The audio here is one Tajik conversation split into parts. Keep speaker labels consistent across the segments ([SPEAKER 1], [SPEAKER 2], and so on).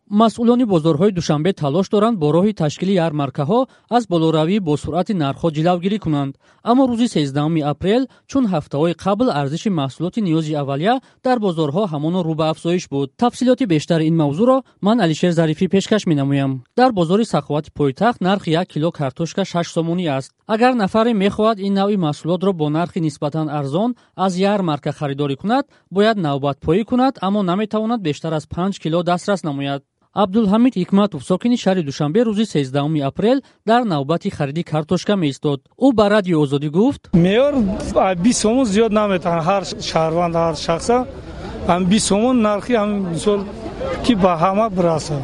[SPEAKER 1] масъулони бозорҳои душанбе талош доранд бо роҳи ташкили ярмаркаҳо аз болоравӣ бо суръати нархҳо ҷилавгирӣ кунанд. Аммо рӯзи 13 апрел чун ҳафтаҳои қабл арзиши маҳсулоти ниёзи аввалия дар бозорҳо ҳамон рӯ ба афзоиш буд. тафсилоти бештари ин мавзӯъро ман Алишер Зарифӣ пешкаш менамоям. дар бозори Саховати пойтахт нархи 1 кило картошка 6 сомонӣ аст. агар нафаре мехоҳад ин навъи маҳсулотро бо нархи нисбатан арзон аз ярмарка харидорӣ кунад, бояд навбатпоӣ кунад, аммо наметавонад бештар аз 5 кило дастрас намояд. абдулҳамид ҳикматов сокини шаҳри Душанбе рӯзи 13 апрел дар навбати хариди картошка меистод. ӯ ба радиои Озодӣ гуфт:
[SPEAKER 2] меёр 20 сомон зиёд наметавонад ҳар шаҳрванд ҳар шахса 20 сомон нархи мисол ки ба ҳама бирасад.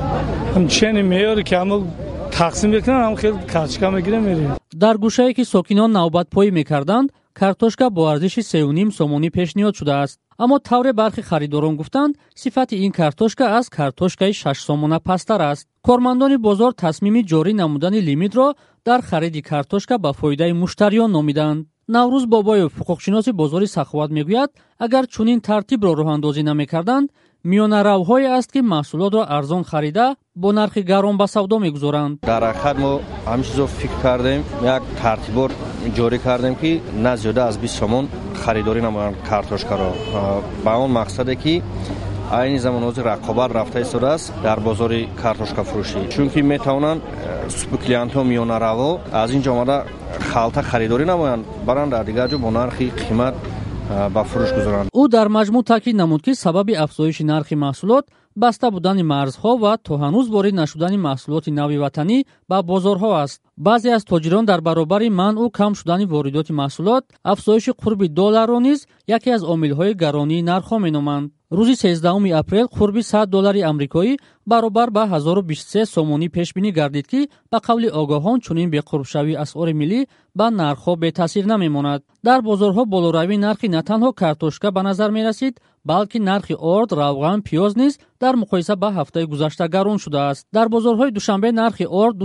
[SPEAKER 2] чени меёре ки ҳама тақсим мекунанд, ҳам хел картошка мегирем мерем.
[SPEAKER 1] дар гӯшае ки сокинон навбатпоӣ мекарданд, картошка бо арзиши 3.5 сомонӣ пешниҳод шудааст. аммо тавре бархи харидорон гуфтанд, сифати ин картошка аз картошкаи 6 сомона пасттар аст. кормандони бозор тасмими ҷорӣ намудани лимитро дар хариди картошка ба фоидаи муштариён номиданд. наврӯз бобоев, ҳуқуқшиноси бозори Саховат мегӯяд, агар чунин тартибро роҳандозӣ намекарданд, миёнаравҳое аст ки маҳсулотро арзон харида бо нархи гарон ба савдо мегузоранд.
[SPEAKER 3] дар ҳақиқат мо ҳамчизо фикр кардем, як тартибот ҷорӣ кардем ки на зиёда аз 20 сомон харидорӣ намоянд картошкаро, ба он мақсаде ки айни замон ҳозир рақобат рафта истодааст дар бозори картошкафурӯшӣ, чунки метавонанд субклиентҳо миёнараво аз ин ҷо омада халта харидорӣ намоянд, баранд дар дигар ҷо бо нархи қимат ба фурӯш гузоранд.
[SPEAKER 1] ӯ дар маҷмӯъ таъкид намуд, ки сабаби афзоиши нархи маҳсулот баста будани марзҳо ва то ҳанӯз ворид нашудани маҳсулоти нави ватанӣ ба бозорҳо аст. баъзе аз тоҷирон дар баробари манъу кам шудани воридоти маҳсулот, афзоиши қурби $1 низ яке аз омилҳои гаронии нархҳо меноманд. рӯзи 13 апрел қурби $100 амрикоӣ баробар ба 1023 сомонӣ пешбинӣ гардид, ки ба қавли огоҳон чунин беқурбшавии асъори миллӣ ба нархҳо бетаъсир намемонад. дар бозорҳо болоравии нархи на танҳо картошка ба назар мерасид, балки нархи орд, равған, пиёз низ дар муқоиса ба ҳафтаи гузашта гарон шудааст. дар бозорҳои Душанбе нархи орд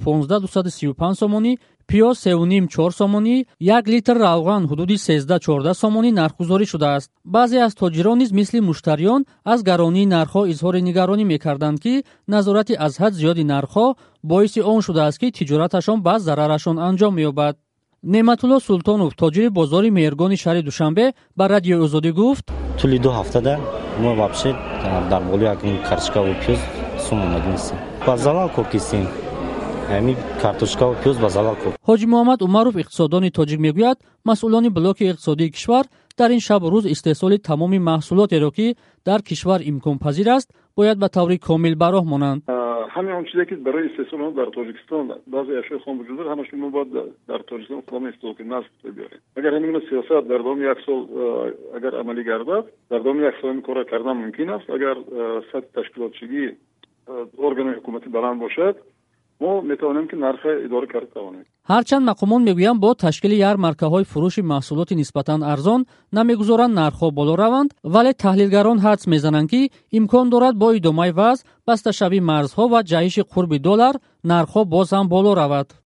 [SPEAKER 1] 215-235 сомонӣ, пиёз 3.5-4 сомонӣ, 1 литр равған ҳудуди 13-14 сомонӣ нархгузорӣ шудааст. баъзе аз тоҷирон низ мисли муштариён аз гаронии нархҳо изҳори нигаронӣ мекарданд, ки назорати аз ҳад зиёди нархҳо боиси он шудааст, ки тиҷораташон ба зарарашон анҷом меёбад. неъматулло султонов, тоҷири бозори меҳргони шаҳри Душанбе, ба радиои Озодӣ гуфт:
[SPEAKER 4] тӯли 2 ҳафтада мо вообще дар болои якин картошка ва пиёз сум омадинистем. Ба залал кор кистем. ҳамин картошка ва пиёз ба залал кор.
[SPEAKER 1] ҳоҷи Муҳаммад Умаров, иқтисоддони тоҷик, мегӯяд, масъулони блоки иқтисодии кишвар дар ин шабу рӯз истеҳсоли тамоми маҳсулотеро, ки дар кишвар имконпазир аст, бояд ба таври комил ба роҳ монанд.
[SPEAKER 5] ҳамин он чизе ки барои истеҳсол дар тоҷикистон баъзе ашёи хом вуҷуд дорад, ҳамашон мо бояд дар тоҷикистон худамон истеҳсол кунем, насб биёрем. агар ҳамин сиёсат дар давоми 1 сол агар амалӣ гардад, дар давоми 1 сол ин корро кардан мумкин аст. агар сатҳи ташкилотчигии органи ҳукуматӣ баланд бошад, мо метавонем ки нарха идора карда тавонем.
[SPEAKER 1] ҳарчанд мақомон мегӯянд, бо ташкили ярмаркаҳои фурӯши маҳсулоти нисбатан арзон намегузоранд нархҳо боло раванд, вале таҳлилгарон ҳадс мезананд, ки имкон дорад бо идомаи вазъ, басташавии марзҳо ва ҷаҳиши қурби $, нархҳо боз ҳам боло равад.